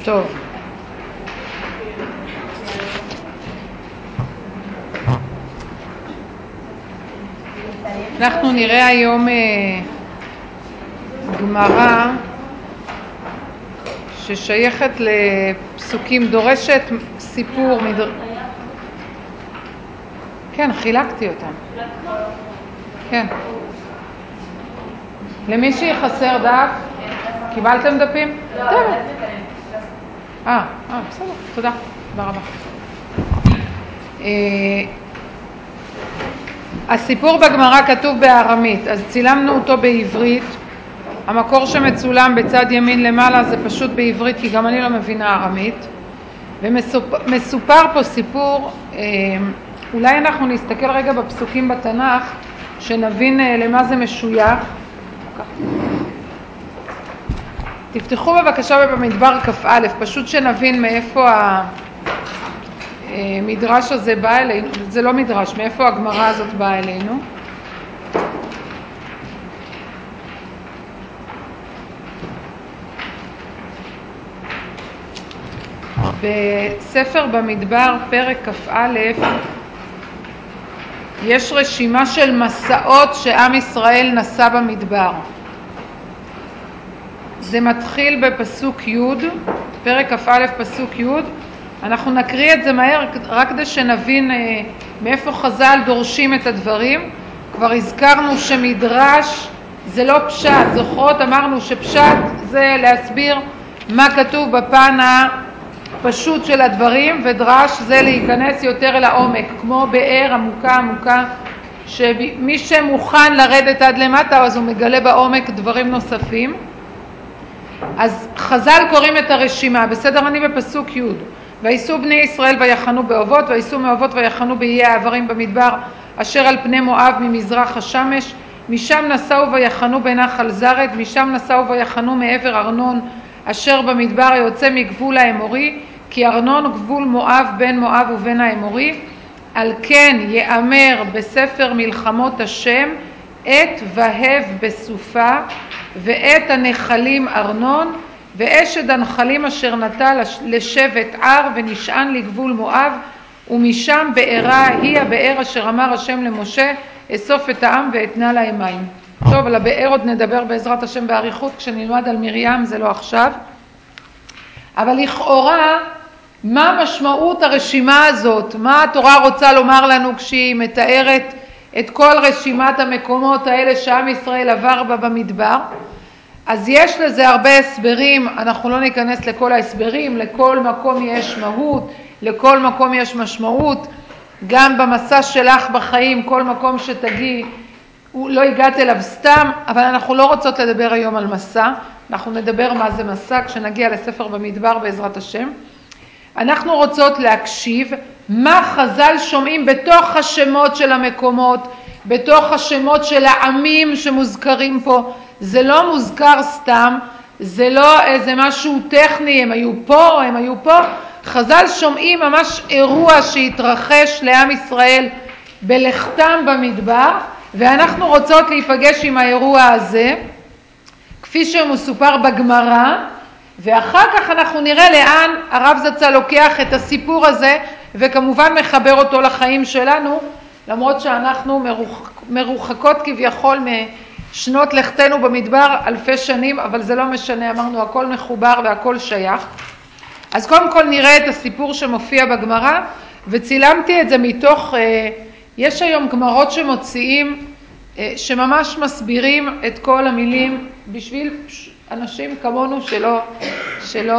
טוב. אנחנו נראה היום גמרא ששייכת לפסוקים, דורשת סיפור כן, חילקתי אותם. כן. למישהי חסר דף? קיבלתם דפים? טוב. בסדר, תודה רבה. הסיפור בגמרא כתוב בארמית, אז צילמנו אותו בעברית. המקור שמצולם בצד ימין למעלה זה פשוט בעברית, כי גם אני לא מבינה ארמית. ומסופר פה סיפור, אולי אנחנו נסתכל רגע בפסוקים בתנ"ך, שנבין למה זה משוייך. תפתחו בבקשה במדבר כ"א, פשוט שנבין מאיפה המדרש הזה בא אלינו. זה לא מדרש, מאיפה הגמרא הזאת באה אלינו. בספר במדבר פרק כ"א יש רשימה של מסעות שעם ישראל נסע במדבר. זה מתחיל בפסוק י', פרק כ"א פסוק י'. אנחנו נקריא את זה מהר רק כדי שנבין מאיפה חז"ל דורשים את הדברים. כבר הזכרנו שמדרש זה לא פשט, זוכרות? אמרנו שפשט זה להסביר מה כתוב בפן הפשוט של הדברים, ודרש זה להיכנס יותר לעומק, כמו באר עמוקה, שמי שמוכן לרדת עד למטה אז הוא מגלה בעומק דברים נוספים. אז חז"ל קוראים את הרשימה, בסדר, אני בפסוק י'. ויסעו בני ישראל ויחנו באובות, ויסעו מאובות ויחנו באיי העברים במדבר אשר על פני מואב ממזרח השמש, משם נסעו ויחנו בנחל זרד, משם נסעו ויחנו מעבר ארנון אשר במדבר היוצא מגבול האמורי, כי ארנון גבול מואב בין מואב ובין האמורי. על כן יאמר בספר מלחמות השם את והב בסופה ואת הנחלים ארנון ואשד הנחלים אשר נטע לשבט ער ונשען לגבול מואב, ומשם בארה היא הבאר אשר אמר השם למשה אסוף את העם ואתנה להם מים. טוב, על הבאר עוד נדבר בעזרת השם באריכות כשנלמד על מרים, זה לא עכשיו. אבל לכאורה מה משמעות הרשימה הזאת? מה התורה רוצה לומר לנו כשהיא מתארת את כל רשימת המקומות האלה שעם ישראל עבר בה במדבר? אז יש לזה הרבה הסברים, אנחנו לא ניכנס לכל ההסברים, לכל מקום יש מהות, לכל מקום יש משמעות. גם במסע שלך בחיים, כל מקום שתגיעי, לא הגעת אליו סתם, אבל אנחנו לא רוצות לדבר היום על מסע, אנחנו נדבר מה זה מסע כשנגיע לספר במדבר בעזרת השם. אנחנו רוצות להקשיב מה חז"ל שומעים בתוך השמות של המקומות, בתוך השמות של העמים שמוזכרים פה. זה לא מוזכר סתם, זה לא איזה משהו טכני, הם היו פה. חז"ל שומעים ממש אירוע שהתרחש לעם ישראל בלכתם במדבר, ואנחנו רוצות להיפגש עם האירוע הזה, כפי שמסופר בגמרא, ואחר כך אנחנו נראה לאן הרב זצ"ל לוקח את הסיפור הזה, וכמובן מחבר אותו לחיים שלנו, למרות שאנחנו מרוחקות כביכול משנות לכתנו במדבר אלפי שנים, אבל זה לא משנה, אמרנו הכל מחובר והכל שייך. אז קודם כל נראה את הסיפור שמופיע בגמרא, וצילמתי את זה מתוך, יש היום גמרות שמוציאים, שממש מסבירים את כל המילים בשביל אנשים כמונו שלא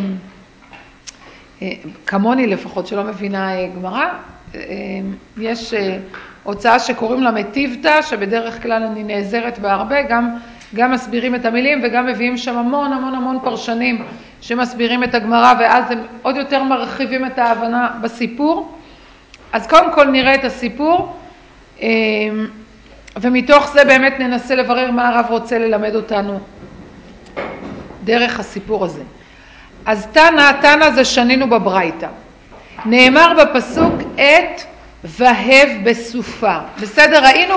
כמוני לפחות, שלא מבינה גמרא. יש הוצאה שקוראים לה מטיבתא, שבדרך כלל אני נעזרת בהרבה, גם מסבירים את המילים וגם מביאים שם המון פרשנים שמסבירים את הגמרא, ואז הם עוד יותר מרחיבים את ההבנה בסיפור. אז קודם כל נראה את הסיפור, ומתוך זה באמת ננסה לברר מה הרב רוצה ללמד אותנו דרך הסיפור הזה. אז תנא זה שנינו בברייתא. נאמר בפסוק את והב בסופה. בסדר, ראינו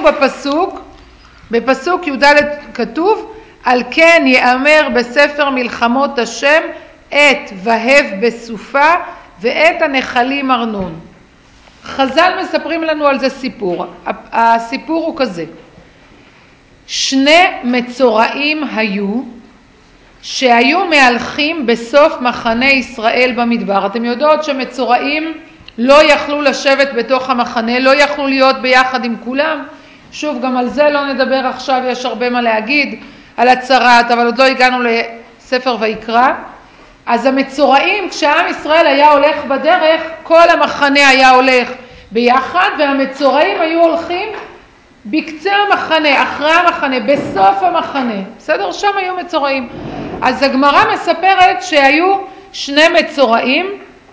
בפסוק י"ד כתוב, על כן יאמר בספר מלחמות השם את והב בסופה ואת הנחלים ארנון. חז"ל מספרים לנו על זה סיפור. הסיפור הוא כזה. שני מצורעים היו שהיו מהלכים בסוף מחנה ישראל במדבר. אתם יודעות שמצורעים לא יכלו לשבת בתוך המחנה, לא יכלו להיות ביחד עם כולם. שוב, גם על זה לא נדבר עכשיו, יש הרבה מה להגיד על הצרת, אבל עוד לא הגענו לספר ויקרא. אז המצורעים, כשעם ישראל היה הולך בדרך, כל המחנה היה הולך ביחד, והמצורעים היו הולכים בקצה המחנה, אחרי המחנה, בסוף המחנה. בסדר? שם היו מצורעים. אז הגמרא מספרת שהיו שני מצורעים,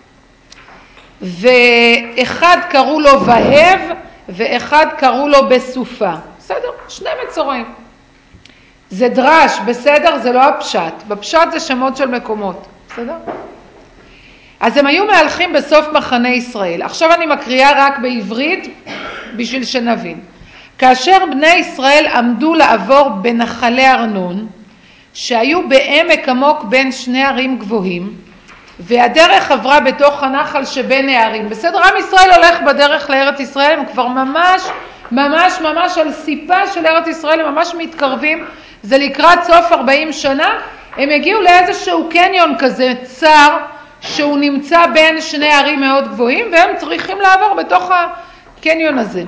ואחד קראו לו והב, ואחד קראו לו בסופה. בסדר? שני מצורעים. זה דרש, בסדר? זה לא הפשט. בפשט זה שמות של מקומות. בסדר? אז הם היו מהלכים בסוף מחנה ישראל. עכשיו אני מקריאה רק בעברית בשביל שנבין. כאשר בני ישראל עמדו לעבור בנחלי ארנון, שהיו בעמק עמוק בין שני ערים גבוהים, והדרך עברה בתוך הנחל שבין הערים. בסדר? עם ישראל הולך בדרך לארץ ישראל, הם כבר ממש על סיפה של ארץ ישראל, הם ממש מתקרבים, זה לקראת סוף 40 שנה, הם הגיעו לאיזשהו קניון כזה צר, שהוא נמצא בין שני ערים מאוד גבוהים, והם צריכים לעבור בתוך הקניון הזה.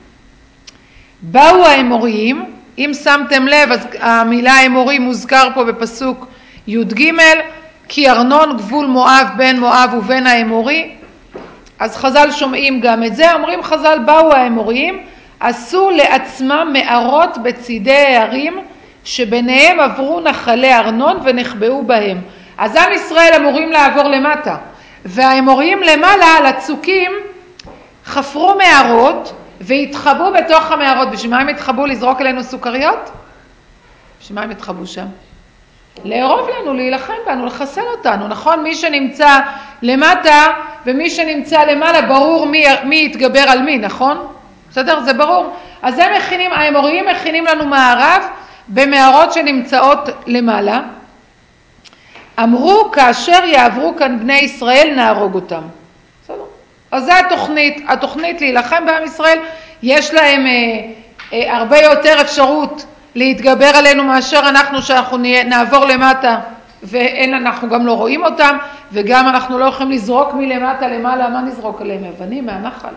באו האמוריים, אם שמתם לב, אז המילה האמורי מוזכר פה בפסוק י"ג, כי ארנון גבול מואב בין מואב ובין האמורי, אז חז"ל שומעים גם את זה, אומרים חז"ל באו האמוריים, עשו לעצמם מערות בצידי הערים, שביניהם עברו נחלי ארנון ונחבאו בהם. אז עם ישראל אמורים לעבור למטה, והאמוריים למעלה על הצוקים חפרו מערות והתחבאו בתוך המערות. בשביל מה הם התחבאו? לזרוק אלינו סוכריות? בשביל מה הם התחבאו שם? לערוב לנו, להילחם בנו, לחסל אותנו, נכון? מי שנמצא למטה ומי שנמצא למעלה, ברור מי יתגבר על מי, נכון? בסדר? זה ברור. אז הם מכינים, האמוריים מכינים לנו מערב במערות שנמצאות למעלה. אמרו, כאשר יעברו כאן בני ישראל נהרוג אותם. בסדר? אז זה התוכנית להילחם בעם ישראל. יש להם הרבה יותר אפשרות להתגבר עלינו מאשר שאנחנו נעבור למטה, אנחנו גם לא רואים אותם, וגם אנחנו לא יכולים לזרוק מלמטה למעלה. מה נזרוק עליהם? אבנים מהנחל.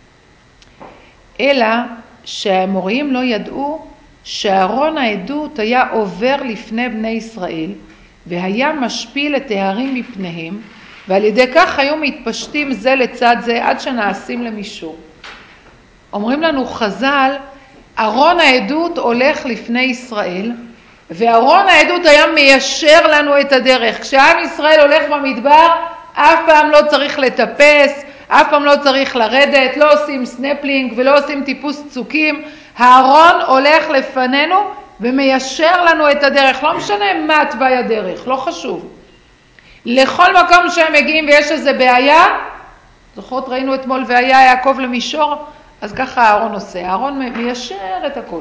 אלא שהאמוריים לא ידעו שארון העדות היה עובר לפני בני ישראל, והיה משפיל את ההרים מפניהם, ועל ידי כך היו מתפשטים זה לצד זה עד שנעשים למישור. אומרים לנו חז"ל, ארון העדות הולך לפני ישראל, וארון העדות היה מיישר לנו את הדרך. כשעם ישראל הולך במדבר, אף פעם לא צריך לטפס, אף פעם לא צריך לרדת, לא עושים סנפלינג ולא עושים טיפוס צוקים. הארון הולך לפנינו ומיישר לנו את הדרך. לא משנה מה תוואי הדרך, לא חשוב. לכל מקום שהם מגיעים ויש איזה בעיה, זוכרות ראינו אתמול והיה יעקב למישור, אז ככה הארון עושה, הארון מיישר את הכל.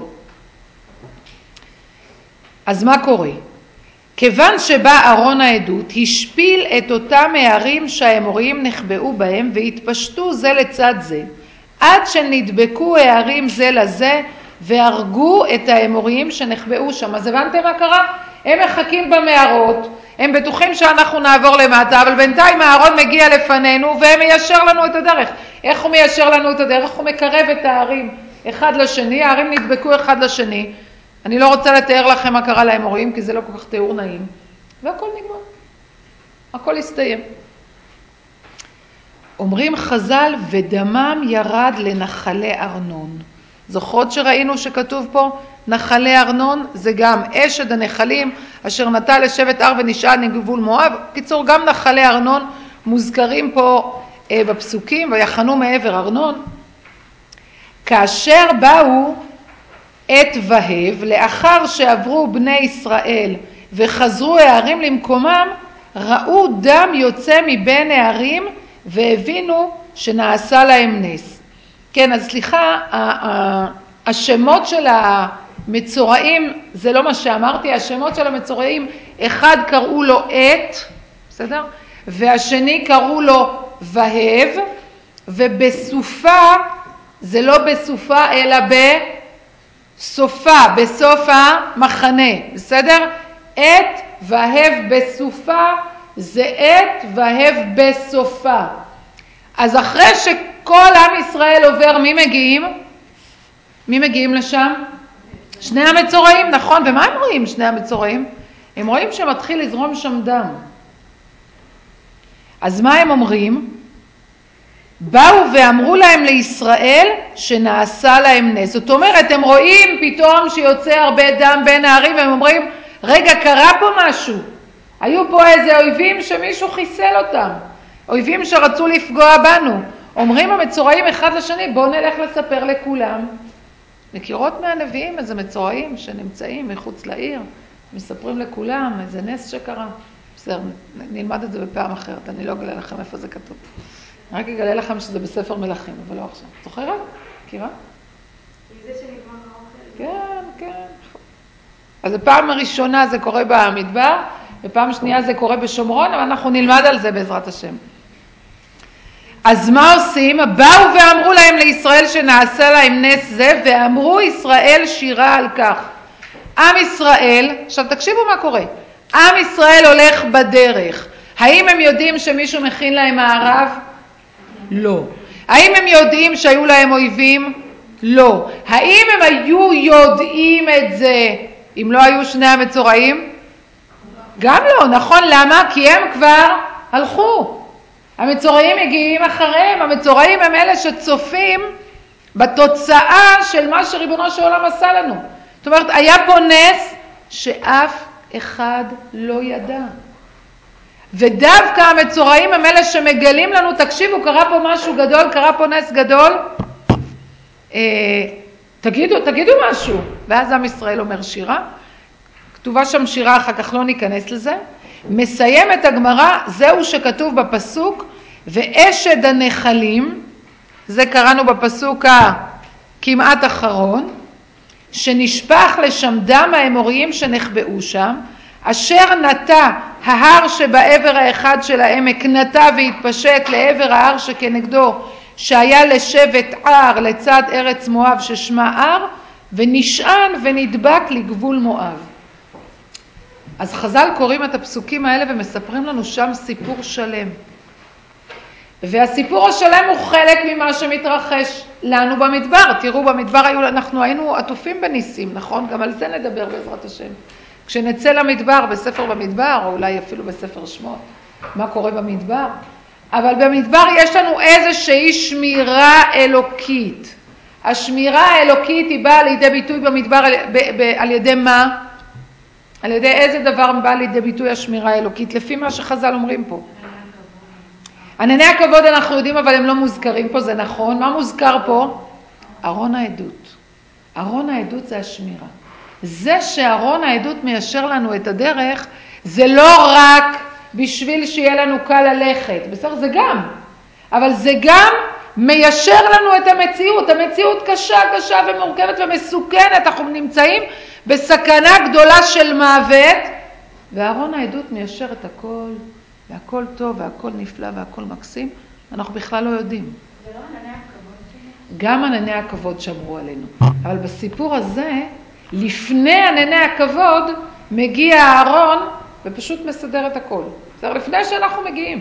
אז מה קורה? כיוון שבא ארון העדות, השפיל את אותם הערים שהאמוריים נחבאו בהם והתפשטו זה לצד זה, עד שנדבקו הערים זה לזה והרגו את האמוריים שנחבאו שם. אז הבנתם מה קרה? הם מחכים במערות, הם בטוחים שאנחנו נעבור למטה, אבל בינתיים הארון מגיע לפנינו והם מיישר לנו את הדרך. איך הוא מיישר לנו את הדרך? הוא מקרב את הערים אחד לשני, הערים נדבקו אחד לשני. אני לא רוצה לתאר לכם מה קרה לאמוריים, כי זה לא כל כך תיאור נעים. והכל נגמר. הכל הסתיים. אומרים חז"ל, ודמם ירד לנחלי ארנון. זוכרות שראינו שכתוב פה, נחלי ארנון זה גם אשד הנחלים, אשר נטע לשבט הר ונשאל מגבול מואב. קיצור, גם נחלי ארנון מוזכרים פה בפסוקים, ויחנו מעבר ארנון. כאשר באו את והב, לאחר שעברו בני ישראל וחזרו הערים למקומם, ראו דם יוצא מבין הערים והבינו שנעשה להם נס. כן, אז סליחה, השמות של המצורעים, זה לא מה שאמרתי, השמות של המצורעים, אחד קראו לו את, בסדר? והשני קראו לו והב, ובסופה, זה לא בסופה אלא בסופה, בסוף המחנה, בסדר? את והב בסופה זה את והב בסופה. אז אחרי שכל עם ישראל עובר, מי מגיעים? מי מגיעים לשם? שני המצורעים, נכון. ומה הם רואים שני המצורעים? הם רואים שמתחיל לזרום שם דם. אז מה הם אומרים? באו ואמרו להם לישראל שנעשה להם נס. זאת אומרת, הם רואים פתאום שיוצא הרבה דם בין הערים, והם אומרים, רגע, קרה פה משהו. היו פה איזה אויבים שמישהו חיסל אותם. אויבים שרצו לפגוע בנו. אומרים המצורעים אחד לשני, בואו נלך לספר לכולם. מכירות מהנביאים איזה מצורעים שנמצאים מחוץ לעיר, מספרים לכולם איזה נס שקרה. בסדר, נלמד את זה בפעם אחרת, אני לא אגלה לכם איפה זה כתוב. אני רק אגלה לכם שזה בספר מלכים, אבל לא עכשיו. זוכרת? מכירה? זה שנגמר האוכל. כן, כן. אז הפעם הראשונה זה קורה במדבר, ופעם שנייה זה קורה בשומרון, אבל אנחנו נלמד על זה בעזרת השם. אז מה עושים? באו ואמרו להם לישראל שנעשה להם נס זה, ואמרו ישראל שירה על כך. עם ישראל, עכשיו תקשיבו מה קורה. עם ישראל הולך בדרך. האם הם יודעים שמישהו מכין להם מערב? לא. האם הם יודעים שהיו להם אויבים? לא. האם הם היו יודעים את זה אם לא היו שני המצורעים? גם לא, נכון? למה? כי הם כבר הלכו. המצורעים מגיעים אחריהם, המצורעים הם אלה שצופים בתוצאה של מה שריבונו של עולם עשה לנו. זאת אומרת, היה פה נס שאף אחד לא ידע. ודווקא המצורעים הם אלה שמגלים לנו, תקשיבו, קרה פה משהו גדול, קרה פה נס גדול, תגידו משהו. ואז עם ישראל אומר שירה, כתובה שם שירה, אחר כך לא ניכנס לזה. מסיים את הגמרא, זהו שכתוב בפסוק, ואשד הנחלים, זה קראנו בפסוק הכמעט אחרון, שנשפך לשם דם האמוריים שנחבאו שם, אשר נטע ההר שבעבר האחד של העמק, נטע והתפשט לעבר ההר שכנגדו, שהיה לשבט ער לצד ארץ מואב ששמה ער, ונשען ונדבק לגבול מואב. אז חז"ל קוראים את הפסוקים האלה ומספרים לנו שם סיפור שלם. והסיפור השלם הוא חלק ממה שמתרחש לנו במדבר. תראו, במדבר אנחנו היינו עטופים בניסים, נכון? גם על זה נדבר בעזרת השם. כשנצא למדבר, בספר במדבר, או אולי אפילו בספר שמות, מה קורה במדבר. אבל במדבר יש לנו איזושהי שמירה אלוקית. השמירה האלוקית היא באה לידי ביטוי במדבר על ידי מה? על ידי איזה דבר בא לידי ביטוי השמירה האלוקית, לפי מה שחז"ל אומרים פה. ענני הכבוד אנחנו יודעים, אבל הם לא מוזכרים פה, זה נכון. מה מוזכר פה? ארון העדות. ארון העדות זה השמירה. זה שארון העדות מיישר לנו את הדרך, זה לא רק בשביל שיהיה לנו קל ללכת, בסדר? זה גם. אבל זה גם מיישר לנו את המציאות. המציאות קשה, קשה ומורכבת ומסוכנת. אנחנו נמצאים בסכנה גדולה של מוות, וארון העדות מיישר את הכל, והכל טוב, והכל נפלא, והכל מקסים. אנחנו בכלל לא יודעים. זה לא ענני הכבוד שלי? גם ענני הכבוד שמרו עלינו. אבל בסיפור הזה, לפני ענני הכבוד, מגיע הארון ופשוט מסדר את הכל. בסדר? לפני שאנחנו מגיעים.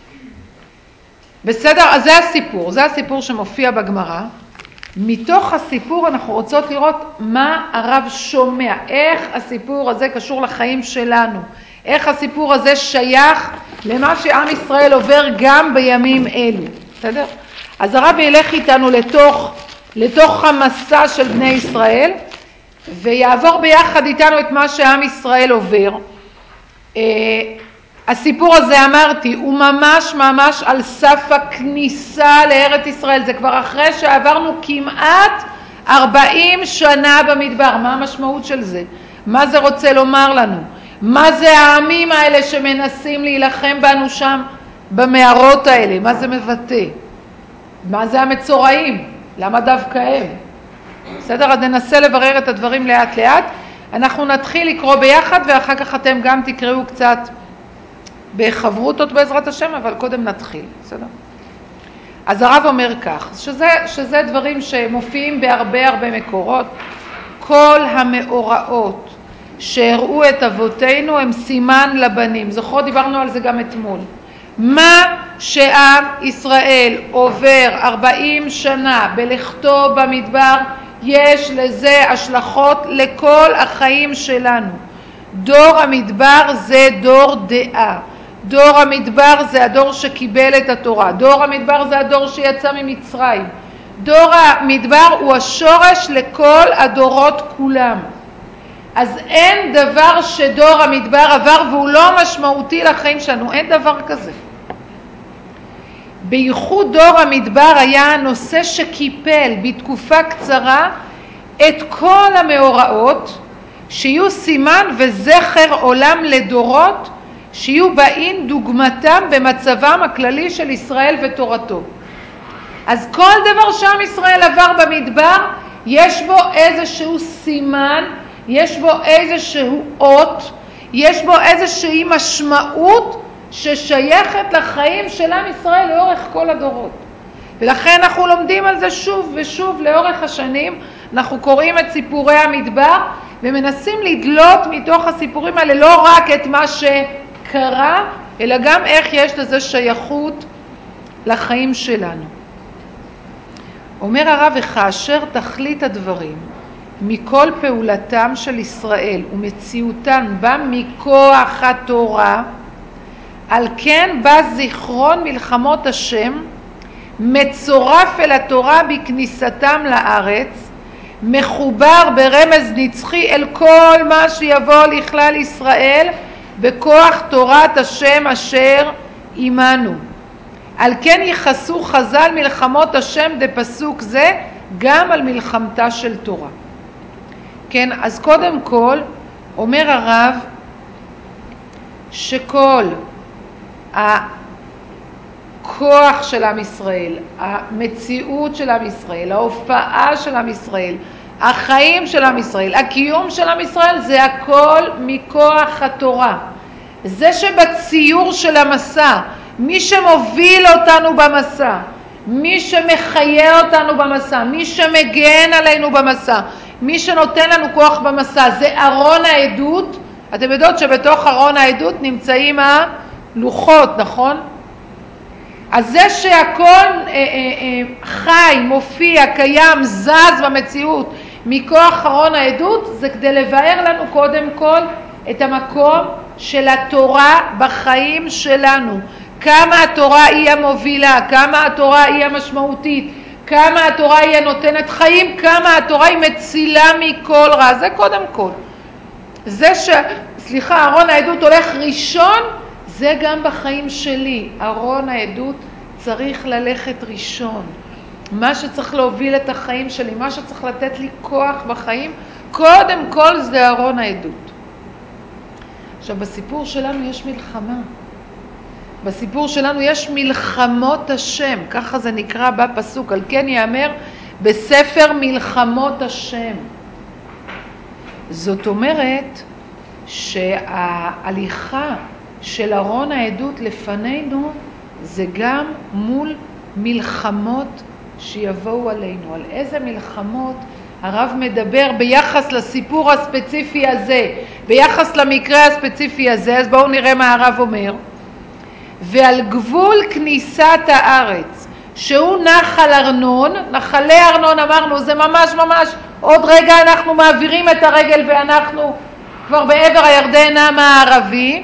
בסדר? אז זה הסיפור שמופיע בגמרא. מתוך הסיפור אנחנו רוצות לראות מה הרב שומע, איך הסיפור הזה קשור לחיים שלנו, איך הסיפור הזה שייך למה שעם ישראל עובר גם בימים אלו. בסדר? אז הרב ילך איתנו לתוך המסע של בני ישראל, ויעבור ביחד איתנו את מה שעם ישראל עובר. הסיפור הזה, אמרתי, הוא ממש ממש על סף הכניסה לארץ ישראל. זה כבר אחרי שעברנו כמעט 40 שנה במדבר. מה המשמעות של זה? מה זה רוצה לומר לנו? מה זה העמים האלה שמנסים להילחם בנו שם במערות האלה? מה זה מבטא? מה זה המצורעים? למה דווקא הם? בסדר? אז ננסה לברר את הדברים לאט לאט. אנחנו נתחיל לקרוא ביחד, ואחר כך אתם גם תקראו קצת בחברותות בעזרת השם, אבל קודם נתחיל, בסדר? אז הרב אומר כך, שזה דברים שמופיעים בהרבה מקורות. כל המאורעות שהראו את אבותינו הם סימן לבנים. זוכרות, דיברנו על זה גם אתמול. מה שעם ישראל עובר 40 שנה בלכתו במדבר, יש לזה השלכות לכל החיים שלנו. דור המדבר זה דור דעה. דור המדבר זה הדור שקיבל את התורה. דור המדבר זה הדור שיצא ממצרים. דור המדבר הוא השורש לכל הדורות כולם. אז אין דבר שדור המדבר עבר והוא לא משמעותי לחיים שלנו. אין דבר כזה. בייחוד דור המדבר היה הנושא שקיפל בתקופה קצרה את כל המאורעות שיהיו סימן וזכר עולם לדורות שיהיו באים דוגמתם במצבם הכללי של ישראל ותורתו. אז כל דבר שעם ישראל עבר במדבר יש בו איזשהו סימן, יש בו איזשהו אות, יש בו איזושהי משמעות ששייכת לחיים של עם ישראל לאורך כל הדורות. ולכן אנחנו לומדים על זה שוב ושוב לאורך השנים. אנחנו קוראים את סיפורי המדבר ומנסים לדלות מתוך הסיפורים האלה לא רק את מה שקרה, אלא גם איך יש לזה שייכות לחיים שלנו. אומר הרב, וכאשר תכלית הדברים מכל פעולתם של ישראל ומציאותן בא מכוח התורה, על כן בא זיכרון מלחמות השם מצורף אל התורה בכניסתם לארץ, מחובר ברמז נצחי אל כל מה שיבוא לכלל ישראל בכוח תורת השם אשר עמנו. על כן יחסו חז"ל מלחמות השם דפסוק זה גם על מלחמתה של תורה. כן, אז קודם כל אומר הרב שכל הכוח של עם ישראל, המציאות של עם ישראל, ההופעה של עם ישראל, החיים של עם ישראל, הקיום של עם ישראל, זה הכל מכוח התורה. זה שבציור של המסע, מי שמוביל אותנו במסע, מי שמחיה אותנו במסע, מי שמגן עלינו במסע, מי שנותן לנו כוח במסע, זה ארון העדות. אתם יודעות שבתוך ארון העדות נמצאים הלוחות, נכון? אז זה שהכל חי, מופיע, קיים, זז במציאות מכוח ארון העדות, זה כדי לבאר לנו קודם כל את המקום של התורה בחיים שלנו. כמה התורה היא המובילה, כמה התורה היא המשמעותית, כמה התורה היא הנותנת חיים, כמה התורה היא מצילה מכל רע. זה קודם כל. זה ארון העדות הולך ראשון, זה גם בחיים שלי. ארון העדות צריך ללכת ראשון. מה שצריך להוביל את החיים שלי, מה שצריך לתת לי כוח בחיים, קודם כל זה ארון העדות. עכשיו, בסיפור שלנו יש מלחמה. בסיפור שלנו יש מלחמות השם, ככה זה נקרא בפסוק, על כן יאמר בספר מלחמות השם. זאת אומרת שההליכה של ארון העדות לפנינו זה גם מול מלחמות שיבואו עלינו. על איזה מלחמות הרב מדבר ביחס לסיפור הספציפי הזה, ביחס למקרה הספציפי הזה. אז בואו נראה מה הרב אומר. ועל גבול כניסת הארץ, שהוא נחל ארנון, נחלי ארנון אמרנו, זה ממש עוד רגע אנחנו מעבירים את הרגל ואנחנו כבר בעבר הירדן המערבי.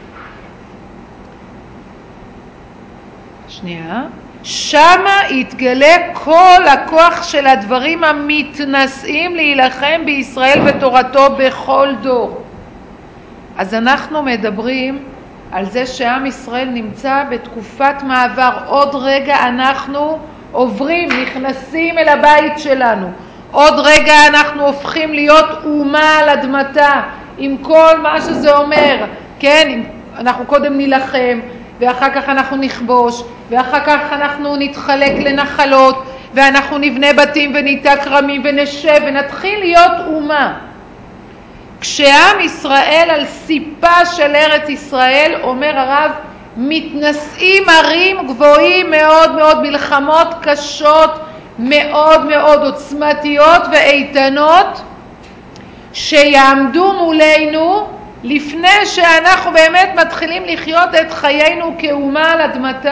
שמה יתגלה כל הכוח של הדברים המתנשאים להילחם בישראל ותורתו בכל דור. אז אנחנו מדברים על זה שעם ישראל נמצא בתקופת מעבר. עוד רגע אנחנו עוברים, נכנסים אל הבית שלנו. עוד רגע אנחנו הופכים להיות אומה על אדמתה, עם כל מה שזה אומר. כן, אנחנו קודם נילחם, ואחר כך אנחנו נכבוש, ואחר כך אנחנו נתחלק לנחלות, ואנחנו נבנה בתים וניטע כרמים ונשב ונתחיל להיות אומה. כשעם ישראל על סיפה של ארץ ישראל, אומר הרב, מתנשאים הרים גבוהים מאוד מאוד, מלחמות קשות מאוד מאוד עוצמתיות ואיתנות, שיעמדו מולנו לפני שאנחנו באמת מתחילים לחיות את חיינו כאומה על אדמתה.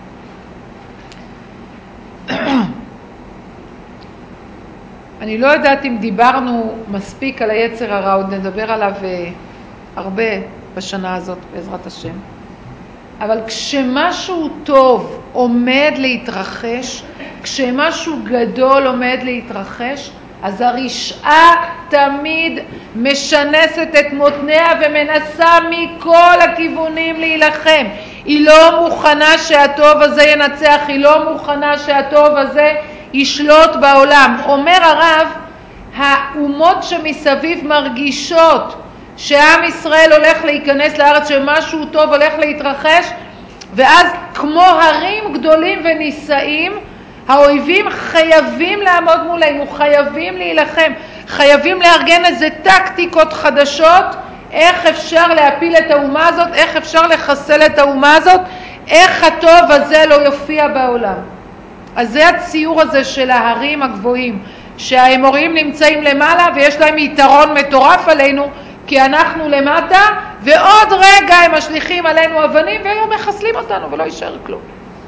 אני לא יודעת אם דיברנו מספיק על היצר הרע, עוד נדבר עליו הרבה בשנה הזאת בעזרת השם. אבל כשמשהו טוב עומד להתרחש, כשמשהו גדול עומד להתרחש, אז הרשעה תמיד משנסת את מותניה ומנסה מכל הכיוונים להילחם. היא לא מוכנה שהטוב הזה ינצח, היא לא מוכנה שהטוב הזה ישלוט בעולם. אומר הרב, האומות שמסביב מרגישות שעם ישראל הולך להיכנס לארץ, שמשהו טוב הולך להתרחש, ואז כמו הרים גדולים ונישאים, האויבים חייבים לעמוד מולנו, חייבים להילחם, חייבים לארגן איזה טקטיקות חדשות, איך אפשר להפיל את האומה הזאת, איך אפשר לחסל את האומה הזאת, איך הטוב הזה לא יופיע בעולם. אז זה הציור הזה של ההרים הגבוהים, שהאמוריים נמצאים למעלה ויש להם יתרון מטורף עלינו, כי אנחנו למטה, ועוד רגע הם משליכים עלינו אבנים והיום מחסלים אותנו ולא יישאר כלום.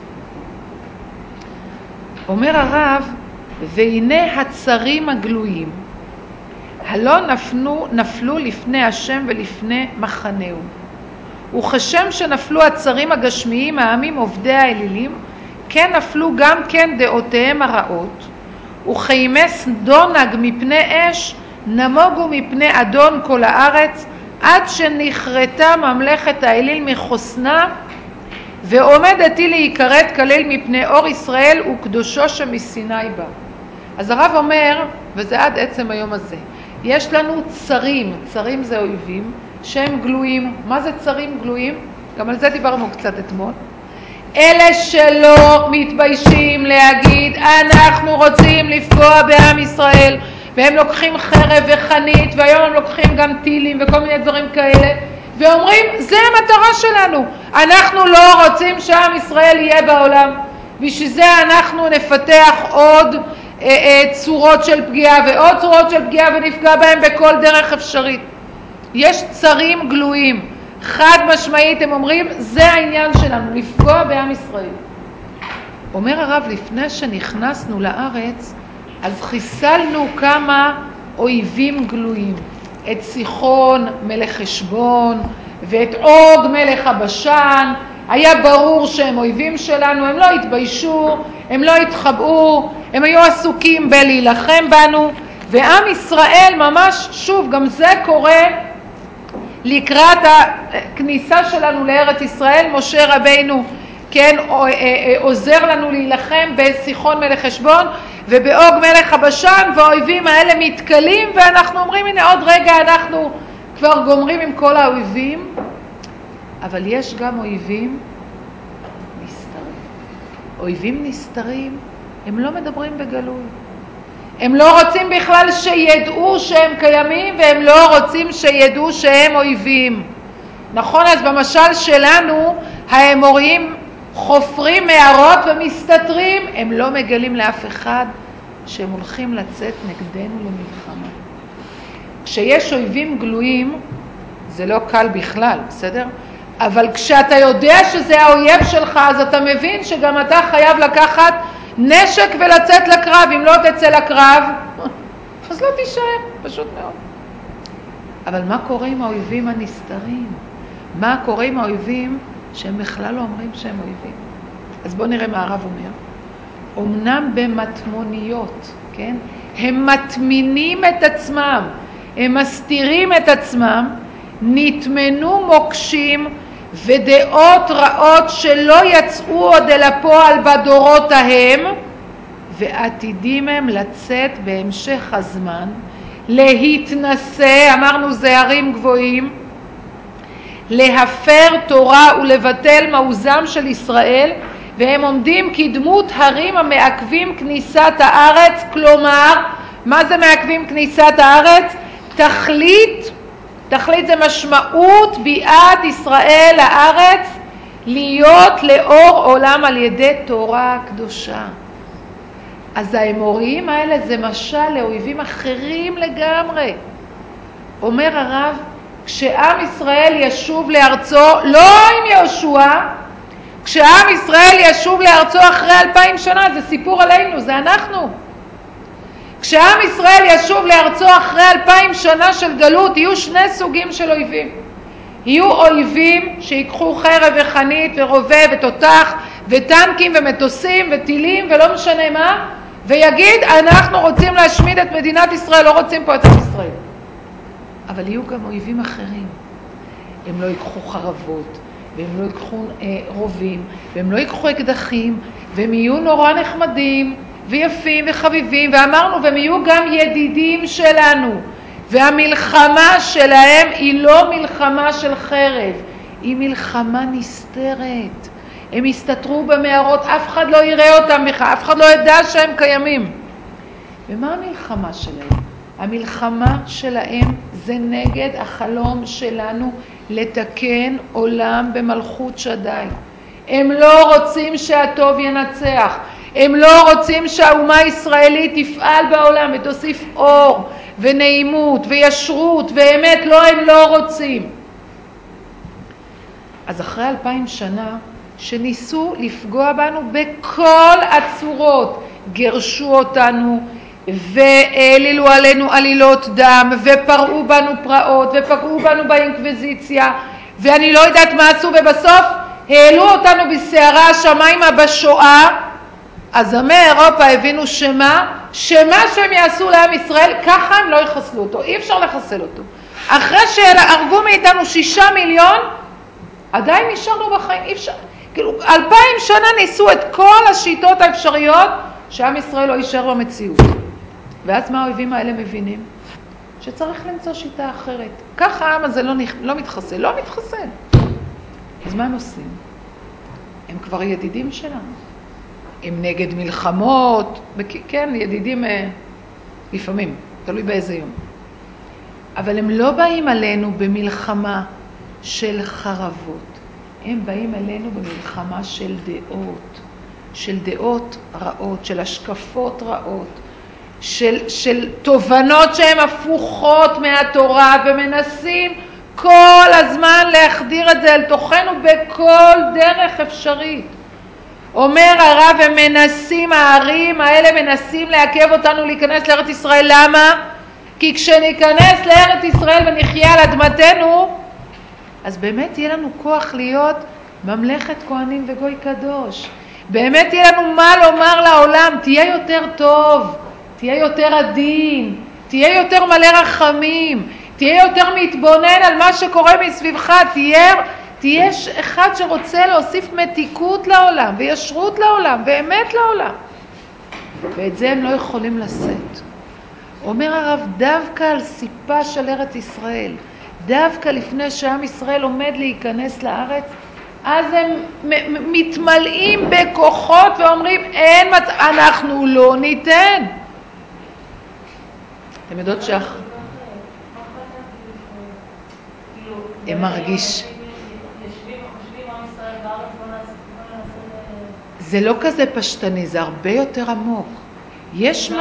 אומר הרב, והנה הצרים הגלויים, הלא נפלו לפני השם ולפני מחנהו. וכשם שנפלו הצרים הגשמיים, העמים עובדי האלילים, כן נפלו גם כן דעותיהם הרעות, וכימי סדונג מפני אש, נמוגו מפני אדון כל הארץ, עד שנחרטה ממלכת האליל מחוסנה, ועומדת היא להיקראת כליל מפני אור ישראל וקדושו שמסיני בה. אז הרב אומר, וזה עד עצם היום הזה, יש לנו צרים, צרים זה אויבים, שהם גלויים. מה זה צרים גלויים? גם על זה דיברנו קצת אתמול. אלה שלא מתביישים להגיד, אנחנו רוצים לפגוע בעם ישראל, והם לוקחים חרב וחנית, והיום הם לוקחים גם טילים וכל מיני דברים כאלה, ואומרים, זה המטרה שלנו, אנחנו לא רוצים שעם ישראל יהיה בעולם, בשביל זה אנחנו נפתח עוד צורות של פגיעה ועוד צורות של פגיעה ונפגע בהם בכל דרך אפשרית. יש צרים גלויים, חד משמעית הם אומרים, זה העניין שלנו, לפגוע בעם ישראל. אומר הרב, לפני שנכנסנו לארץ, אז חיסלנו כמה אויבים גלויים, את סיחון מלך חשבון ואת עוג מלך הבשן. היה ברור שהם אויבים שלנו, הם לא התביישו, הם לא התחבאו, הם היו עסוקים בלהילחם בנו, ועם ישראל ממש, שוב, גם זה קורה לקראת הכניסה שלנו לארץ ישראל. משה רבינו, כן, עוזר לנו להילחם בסיחון מלך חשבון ובעוג מלך הבשן, והאויבים האלה מתקלים, ואנחנו אומרים, הנה עוד רגע אנחנו כבר גומרים עם כל האויבים. אבל יש גם אויבים נסתרים. אויבים נסתרים, הם לא מדברים בגלוי. הם לא רוצים בכלל שידעו שהם קיימים, והם לא רוצים שידעו שהם אויבים. נכון, אז במשל שלנו, האמוריים חופרים מערות ומסתתרים, הם לא מגלים לאף אחד שהם הולכים לצאת נגדנו למלחמה. כשיש אויבים גלויים, זה לא קל בכלל, בסדר? אבל כשאתה יודע שזה האויב שלך, אז אתה מבין שגם אתה חייב לקחת נשק ולצאת לקרב. אם לא תצא לקרב, אז לא תישאר, פשוט מאוד. אבל מה קורה עם האויבים הנסתרים? מה קורה עם האויבים שהם בכלל לא אומרים שהם אויבים? אז בואו נראה מה הרב אומר. אמנם במטמוניות, כן? הם מטמינים את עצמם, הם מסתירים את עצמם, נטמנו מוקשים ודעות רעות שלא יצאו עוד אל הפועל בדורות ההם, ועתידים הם לצאת בהמשך הזמן, להתנסה, אמרנו זה הרים גבוהים, להפר תורה ולבטל מעוזם של ישראל, והם עומדים כדמות הרים המעכבים כניסת הארץ. כלומר, מה זה מעכבים כניסת הארץ? תכלית תכלית זה משמעות ביאת ישראל לארץ, להיות לאור עולם על ידי תורה קדושה. אז האמוריים האלה זה משל לאויבים אחרים לגמרי. אומר הרב, כשעם ישראל ישוב לארצו, לא עם יהושע, כשעם ישראל ישוב לארצו אחרי 2000 שנה, זה סיפור עלינו, זה אנחנו. כשעם ישראל ישוב לארצו אחרי 2000 שנה של גלות, יהיו שני סוגים של אויבים. יהיו אויבים שיקחו חרב וחנית ורובה ותותח וטנקים ומטוסים וטילים ולא משנה מה, ויגיד אנחנו רוצים להשמיד את מדינת ישראל, לא רוצים פה את עם ישראל. אבל יהיו גם אויבים אחרים. הם לא ייקחו חרבות, והם לא ייקחו רובים, והם לא ייקחו אקדחים, והם יהיו נורא נחמדים ויפים וחביבים, ואמרנו, והם יהיו גם ידידים שלנו. והמלחמה שלהם היא לא מלחמה של חרב, היא מלחמה נסתרת. הם יסתתרו במערות, אף אחד לא יראה אותם בכלל, אף אחד לא ידע שהם קיימים. ומה המלחמה שלהם? המלחמה שלהם זה נגד החלום שלנו לתקן עולם במלכות שדי. הם לא רוצים שהטוב ינצח, הם לא רוצים שהאומה הישראלית תפעל בעולם ותוסיף אור ונעימות וישרות ואמת, לא, הם לא רוצים. אז אחרי 2000 שנה שניסו לפגוע בנו בכל הצורות, גרשו אותנו והעלילו עלינו עלילות דם ופרעו בנו פרעות ופגעו בנו באינקוויזיציה ואני לא יודעת מה עשו, ובסוף העלו אותנו בסערה השמיימה בשואה. אז עמי אירופה הבינו שמה שהם יעשו לעם ישראל, ככה הם לא יחסלו אותו, אי אפשר לחסל אותו. אחרי שהרגו מאיתנו 6 מיליון, עדיין נשארנו בחיים, אי אפשר. כאילו 2000 שנה ניסו את כל השיטות האפשריות שעם ישראל לא יישאר במציאות. ואז מה האויבים האלה מבינים? שצריך למצוא שיטה אחרת. ככה העם הזה לא מתחסל, לא מתחסל. אז מה הם עושים? הם כבר ידידים שלנו. הם נגד מלחמות, כן, ידידים לפעמים, תלוי באיזה יום. אבל הם לא באים עלינו במלחמה של חרבות. הם באים אלינו במלחמה של דעות רעות, של השקפות רעות, של תובנות שהן הפוכות מהתורה, ומנסים כל הזמן להחדיר את זה אל תוכנו בכל דרך אפשרית. אומר הרב, הם מנסים, הערים האלה מנסים לעכב אותנו להיכנס לארץ ישראל. למה? כי כשניכנס לארץ ישראל ונחיה על אדמתנו, אז באמת יהיה לנו כוח להיות ממלכת כהנים וגוי קדוש. באמת יהיה לנו מה לומר לעולם, תהיה יותר טוב, תהיה יותר עדין, תהיה יותר מלא רחמים, תהיה יותר מתבונן על מה שקורה מסביבך, תהיה אחד שרוצה להוסיף מתיקות לעולם וישרות לעולם ואמת לעולם. ואת זה הם לא יכולים לשאת. אומר הרב, דווקא על סיפה של ארץ ישראל, דווקא לפני שעם ישראל עומד להיכנס לארץ, אז הם מתמלאים בכוחות ואומרים, אנחנו לא ניתן. אתם יודעות הם מרגיש זה לא כזה פשטני, זה הרבה יותר עמוק. יש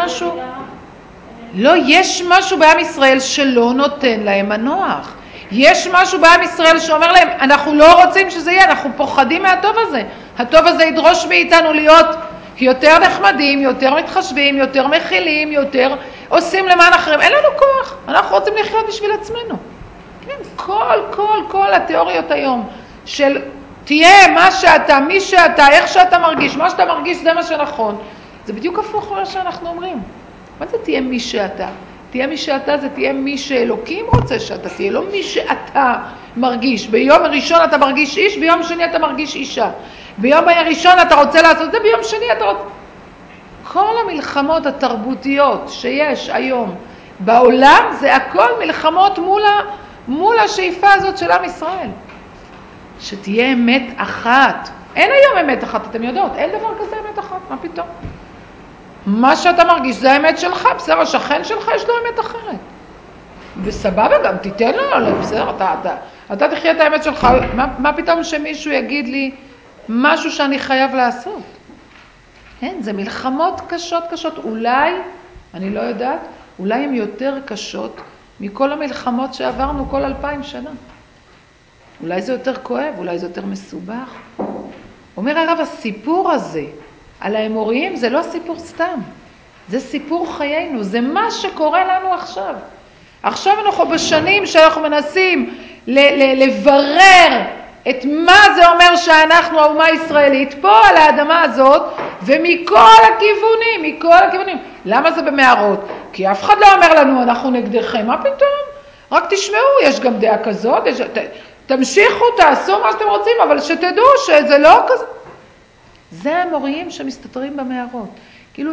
משהו בעם ישראל שלא נותן להם מנוח. יש משהו בעם ישראל שאומר להם, אנחנו לא רוצים שזה יהיה, אנחנו פוחדים מהטוב הזה. הטוב הזה ידרוש מאיתנו להיות יותר נחמדים, יותר מתחשבים, יותר מכילים, יותר עושים למען אחרים. אין לנו כוח, אנחנו רוצים לחיות בשביל עצמנו. כן, כל התיאוריות היום של תהיה מה שאתה, מי שאתה, איך שאתה מרגיש, מה שאתה מרגיש זה מה שנכון. זה בדיוק הפוך ממה שאנחנו אומרים. מה זה תהיה מי שאתה? תהיה מי שאתה זה תהיה מי שאלוקים רוצה שאתה תהיה, לא מי שאתה מרגיש. ביום הראשון אתה מרגיש איש, ביום שני אתה מרגיש אישה. ביום הראשון אתה רוצה לעשות זה, ביום שני אתה רוצה... כל המלחמות התרבותיות שיש היום בעולם זה הכל מלחמות מול השאיפה הזאת של עם ישראל. שתהיה אמת אחת. אין היום אמת אחת, אתם יודעות, אין דבר כזה אמת אחת, מה פתאום? מה שאתה מרגיש זה האמת שלך, בסדר, השכן שלך יש לו אמת אחרת. וסבבה גם, תיתן לו, בסדר, אתה תחיה את האמת שלך, מה פתאום שמישהו יגיד לי משהו שאני חייב לעשות? כן, זה מלחמות קשות, אולי, אני לא יודעת, אולי הן יותר קשות מכל המלחמות שעברנו כל 2000 שנה. אולי זה יותר כואב, אולי זה יותר מסובך. אומר הרב, הסיפור הזה על האמוריים זה לא סיפור סתם, זה סיפור חיינו, זה מה שקורה לנו עכשיו. עכשיו אנחנו בשנים שאנחנו מנסים לברר את מה זה אומר שאנחנו האומה הישראלית פה על האדמה הזאת, ומכל הכיוונים. למה זה במערות? כי אף אחד לא אומר לנו אנחנו נגדכם, מה פתאום? רק תשמעו, יש גם דעה כזאת, תמשיכו, תעשו מה שאתם רוצים, אבל שתדעו שזה לא כזה. זה המוריים שמסתתרים במערות. כאילו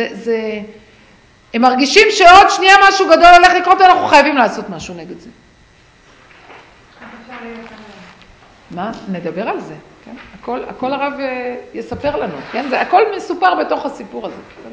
הם מרגישים שעוד שנייה משהו גדול הולך לקרות, אנחנו חייבים לעשות משהו נגד זה. מה? נדבר על זה, כן? הכל הרב יספר לנו, כן? זה הכל מסופר בתוך הסיפור הזה, בסדר?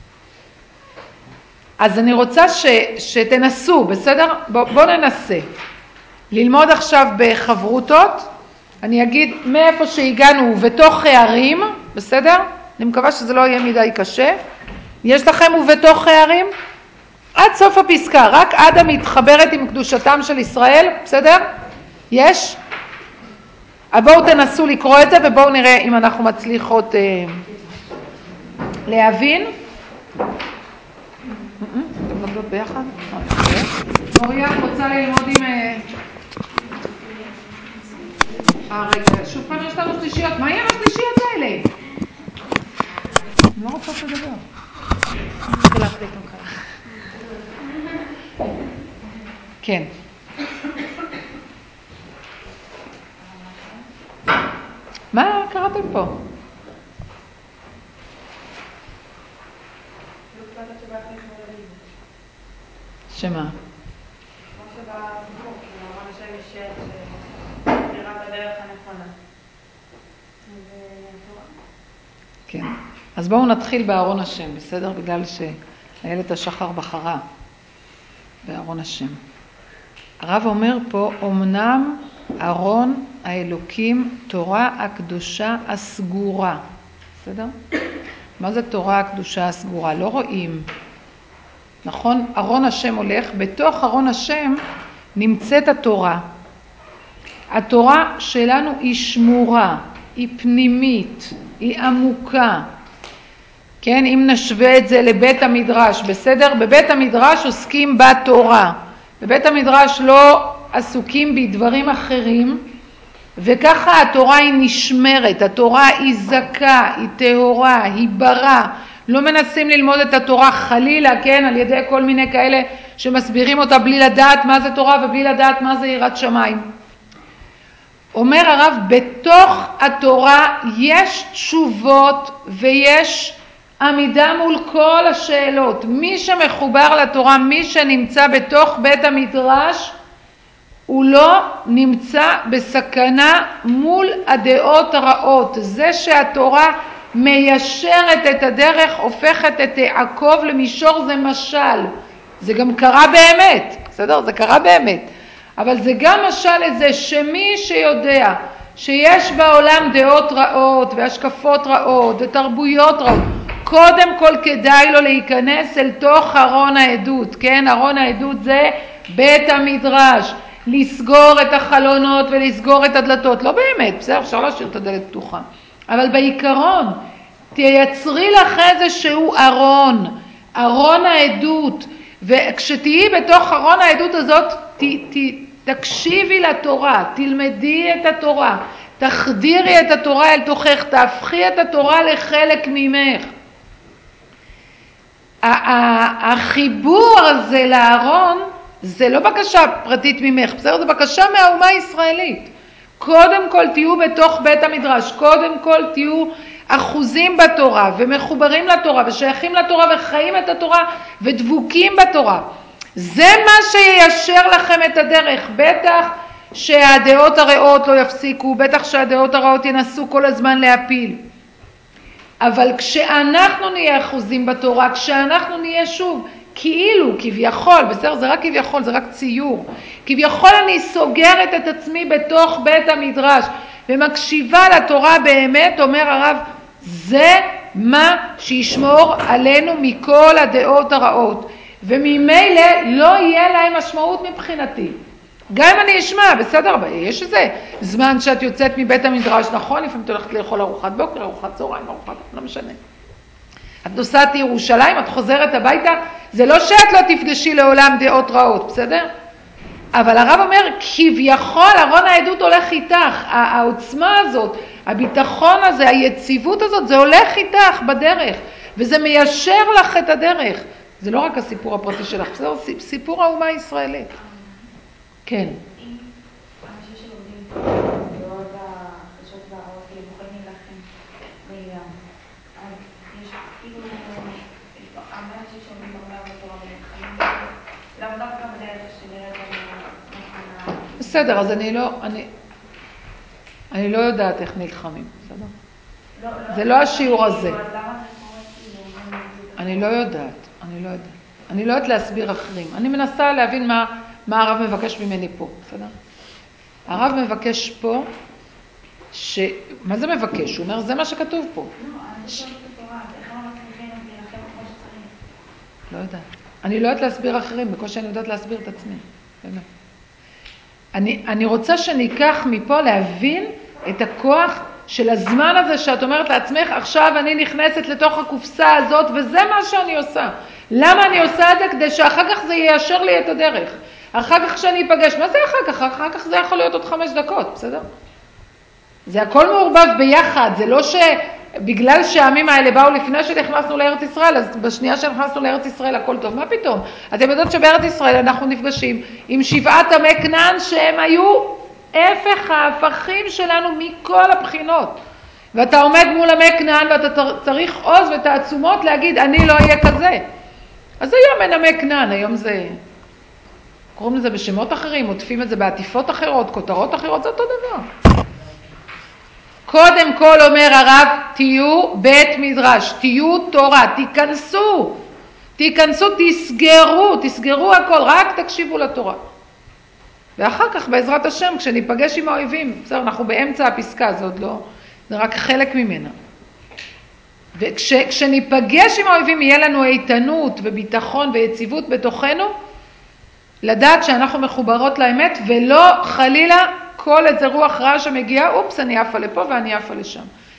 אז אני רוצה שתנסו, בסדר? בוא ננסה. ללמוד עכשיו בחברותות, אני אגיד מאיפה שהגענו בתוך הערים, בסדר? אני מקווה שזה לא יהיה מדי קשה. יש לכם ובתוך הערים? עד סוף הפסקה, רק עדה מתחברת עם קדושתם של ישראל, בסדר? יש? בואו תנסו לקרוא את זה ובואו נראה אם אנחנו מצליחות להבין. אתם לומדות ביחד? מוריה רוצה ללמוד עם... רגע, שוב פעם יש לנו שלישיות. מה יהיה השלישיות האלה? אני לא רוצה לדבר. כן. מה קראתם פה? שמה? כמו שבסיפור, אמרנו שם יש בחירת הדרך הנכונה. כן. אז בואו נתחיל בארון השם, בסדר? בגלל שאיילת השחר בחרה בארון השם. הרב אומר פה, אמנם ארון האלוקים, תורה הקדושה הסגורה. בסדר? מה זה תורה הקדושה הסגורה? לא רואים. נכון? ארון השם הולך, בתוך ארון השם נמצאת התורה. התורה שלנו היא שמורה, היא פנימית, היא עמוקה. כן, אם נשווה את זה לבית המדרש, בסדר? בבית המדרש עוסקים בתורה. בבית המדרש לא עסוקים בדברים אחרים, וככה התורה היא נשמרת, התורה היא זכה, היא טהורה, היא ברא. לא מנסים ללמוד את התורה חלילה, כן, על ידי כל מיני כאלה שמסבירים אותה בלי לדעת מה זה תורה ובלי לדעת מה זה יראת שמיים. אומר הרב, בתוך התורה יש תשובות ויש עמידה מול כל השאלות. מי שמחובר לתורה, מי שנמצא בתוך בית המדרש, הוא לא נמצא בסכנה מול הדעות הרעות. זה שהתורה מיישרת את הדרך, הופכת את יעקב למישור, זה משל. זה גם קרה באמת, בסדר? זה קרה באמת. אבל זה גם משל לזה שמי שיודע שיש בעולם דעות רעות והשקפות רעות ותרבויות רעות, קודם כל כדאי לו להיכנס אל תוך ארון העדות, כן? ארון העדות זה בית המדרש. לסגור את החלונות ולסגור את הדלתות, לא באמת, בסדר, אפשר להשאיר את הדלת פתוחה, אבל בעיקרון תייצרי לך איזשהו ארון, ארון העדות, וכשתהיי בתוך ארון העדות הזאת תקשיבי לתורה, תלמדי את התורה, תחדירי את התורה אל תוכך, תהפכי את התורה לחלק ממך. החיבור הזה לארון זה לא בקשה פרטית ממך, בסדר? זה בקשה מהאומה הישראלית. קודם כל תהיו בתוך בית המדרש, קודם כל תהיו אחוזים בתורה ומחוברים לתורה ושייכים לתורה וחיים את התורה ודבוקים בתורה. זה מה שיישר לכם את הדרך. בטח שהדעות הרעות לא יפסיקו, בטח שהדעות הרעות ינסו כל הזמן להפיל. אבל כשאנחנו נהיה אחוזים בתורה, כשאנחנו נהיה שוב כאילו, כביכול, בסדר, זה רק כביכול, זה רק ציור. כביכול אני סוגרת את עצמי בתוך בית המדרש, ומקשיבה לתורה באמת, אומר הרב, זה מה שישמור עלינו מכל הדעות הרעות. וממילא לא יהיה להם משמעות מבחינתי. גם אם אני אשמע, בסדר, יש איזה זמן שאת יוצאת מבית המדרש, נכון, לפעמים את הולכת לאכול ארוחת בוקר, ארוחת צהריים, ארוחת, לא משנה. את נוסעת לירושלים, את חוזרת הביתה, זה לא שאת לא תפגשי לעולם דעות רעות, בסדר? אבל הרב אומר, כביכול ארון העדות הולך איתך, העוצמה הזאת, הביטחון הזה, היציבות הזאת, זה הולך איתך בדרך, וזה מיישר לך את הדרך. זה לא רק הסיפור הפרטי שלך, זה סיפור האומה הישראלית. כן. אם אנשים שלומדים דעות הקשות והרעות, הם יכולים להילחם בעניין. אז יש כאילו, הרבה אנשים שלומדים הרבה בתורה ונלחמים, לאו דווקא בדרך שנראית לנו. בסדר, אז אני לא יודעת איך נלחמים, בסדר? זה לא השיעור הזה. אני לא יודעת. אני לא יודעת להסביר אחרים. אני מנסה להבין מה הרב מבקש ממני פה, בסדר? הרב מבקש פה, מה זה מבקש? הוא אומר, זה מה שכתוב פה. לא יודעת. אני לא יודעת להסביר אחרים, בקושי אני יודעת להסביר את עצמי. באמת. אני רוצה שניקח מפה להבין את הכוח של הזמן הזה שאת אומרת לעצמך, עכשיו אני נכנסת לתוך הקופסה הזאת וזה מה שאני עושה. למה אני עושה את זה? כדי שאחר כך זה יישר לי את הדרך. אחר כך כשאני אפגש, מה זה אחר כך? אחר כך זה יכול להיות עוד 5 דקות, בסדר? זה הכל מעורבב ביחד, זה לא שבגלל שהעמים האלה באו לפני שנכנסנו לארץ ישראל, אז בשנייה שנכנסנו לארץ ישראל הכל טוב, מה פתאום? אתם יודעות שבארץ ישראל אנחנו נפגשים עם 7 עמי כנען שהם היו הפך ההפכים שלנו מכל הבחינות. ואתה עומד מול עמי כנען ואתה צריך עוז ותעצומות להגיד אני לא אהיה כזה. אז היום אין עמי כנען, היום זה, קוראים לזה בשמות אחרים, עוטפים את זה בעטיפות אחרות, כותרות אחרות, זה אותו דבר. קודם כל אומר הרב, תהיו בית מדרש, תהיו תורה, תיכנסו, תסגרו הכל, רק תקשיבו לתורה. ואחר כך בעזרת השם, כשניפגש עם האויבים, בסדר, אנחנו באמצע הפסקה, זה עוד לא, זה רק חלק ממנה. וכשניפגש עם האויבים יהיה לנו איתנות וביטחון ויציבות בתוכנו, לדעת שאנחנו מחוברות לאמת ולא חלילה כל איזה רוח רע שמגיעה, אופס, אני עפה לפה ואני עפה לשם.